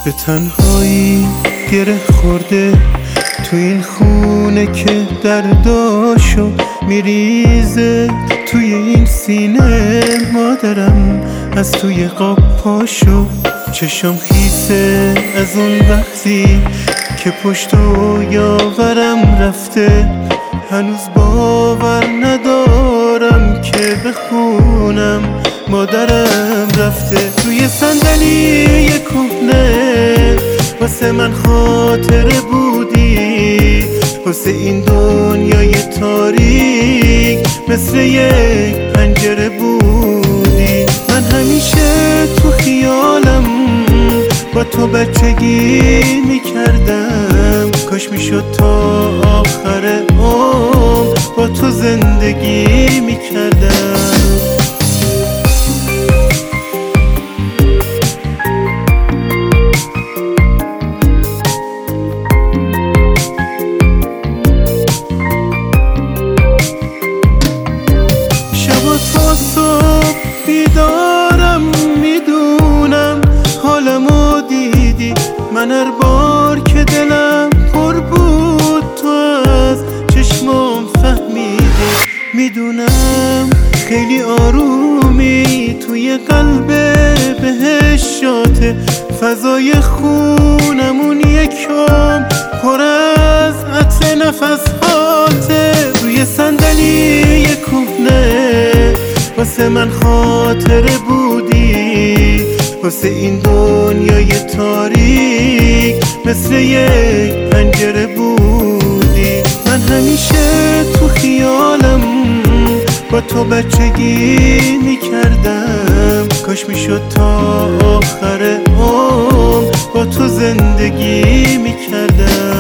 به تنهایی گره خورده تو این خونه که درداشو میریزه توی این سینه. مادرم از توی قاب پاشو، چشم خیسه از اون وقتی که پشت و یاورم رفته. هنوز باور ندارم که بخونم مادرم رفته. توی صندلی کهنه واسه من خاطره بودی، واسه این دنیای تاریک مثل یک پنجره بودی. من همیشه تو خیالم با تو بچگی میکردم، کاش میشد تا آخر عمر با تو زندگی میکردم. شبا تا صبح بیدارم، میدونم حالمو دیدی. من هر بار که دلم پر بود تو از چشمام فهمیدی. میدونم خیلی آرومی توی قلب بهشاته، فضای خونمون یکم پر از عطر نفس هاته. روی صندلی کهنه واسه من خاطره بودی، واسه این دنیای تاریک مثل یک پنجره بودی. من همیشه تو خیالم با تو بچگی میکردم، کاش میشد تا آخر عمر با تو زندگی میکردم.